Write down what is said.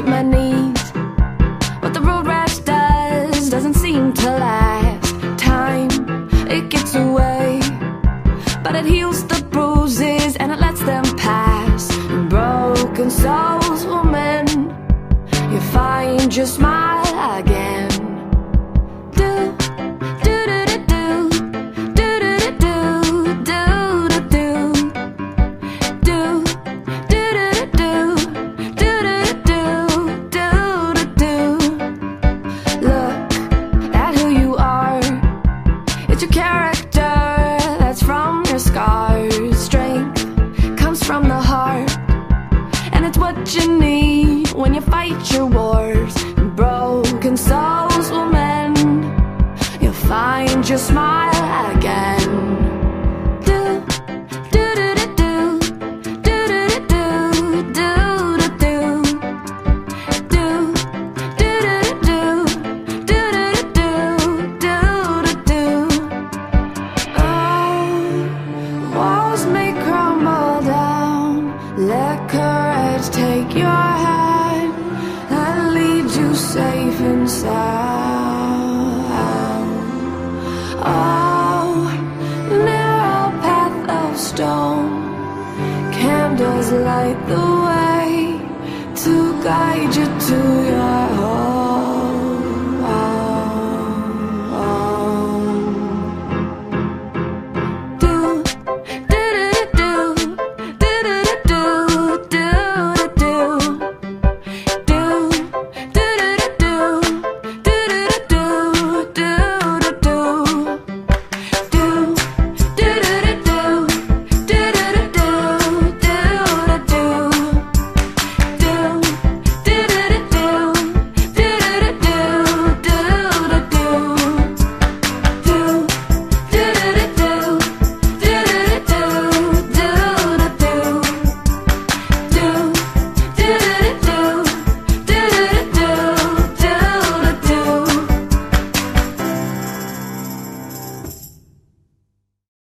my knees. What the road rash does doesn't seem to last. Time, it gets away, but it heals the bruises and it lets them pass. Broken souls will mend. You find your smile again. From the heart, and it's what you need when you fight your wars. Broken souls will mend. You'll find your smile again. Walls may crumble down. Let courage take your hand and lead you safe and sound. Oh, narrow path of stone, candles light the way to guide you to